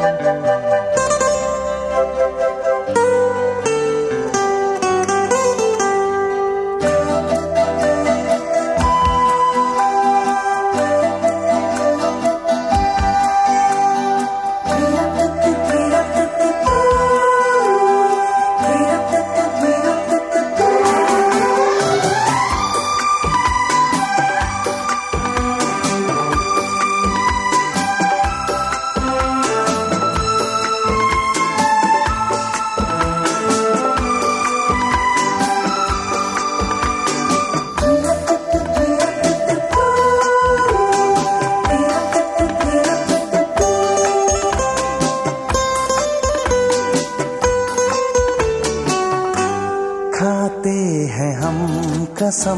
कसम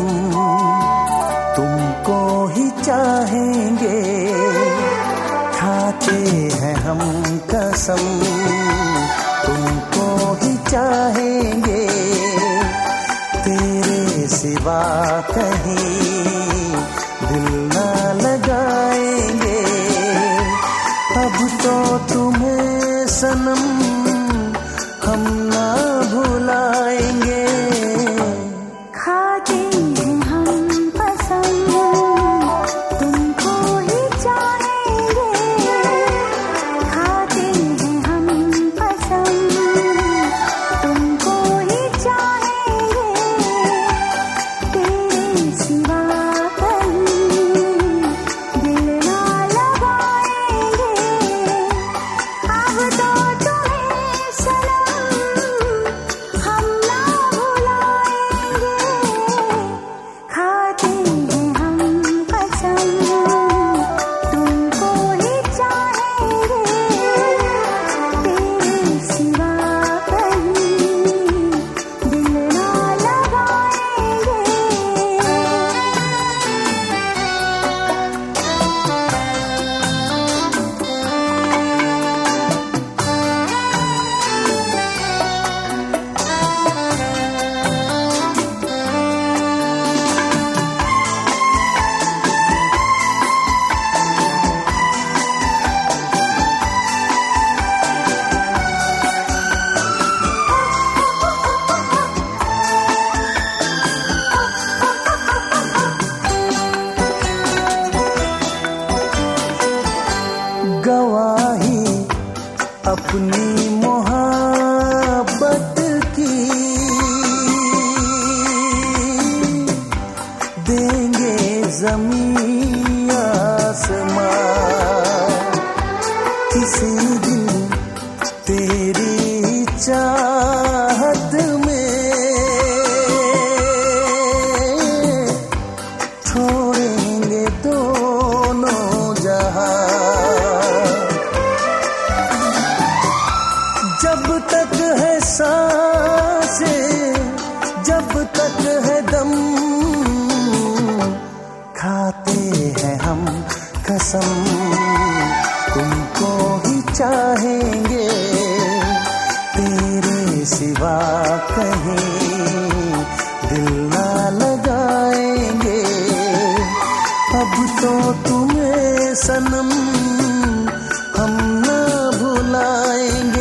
तुमको ही चाहेंगे, खाते हैं हम कसम तुमको ही चाहेंगे, तेरे सिवा कहीं दिल ना लगाएंगे। अब तो तुम्हें सनम हम ना भुलाएंगे। गवाही अपनी मोहब्बत की देंगे ज़मीन आसमां, किसी दिन तेरी चाहत में छोड़ेंगे दोनों जहां। जब तक है सांसें, जब तक है दम, खाते हैं हम कसम तुमको ही चाहेंगे, तेरे सिवा कहीं दिल ना लगाएंगे। अब तो तुम्हें सनम हम ना भुलाएंगे।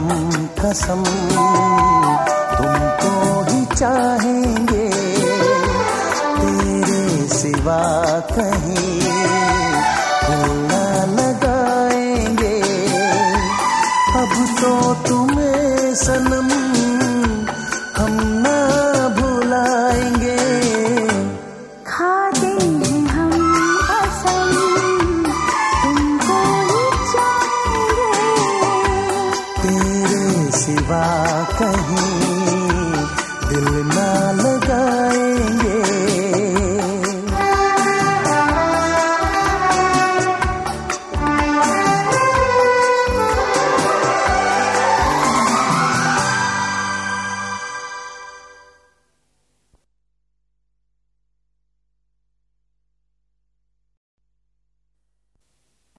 हम कसम तुमको ही चाहेंगे, तेरे सिवा कहीं दिल ना लगाएंगे। अब तो तुम्हें सनम हम ना भुलाएंगे। खा देंगे हम कसम तुमको ही चाहेंगे, तेरे सिवा कहीं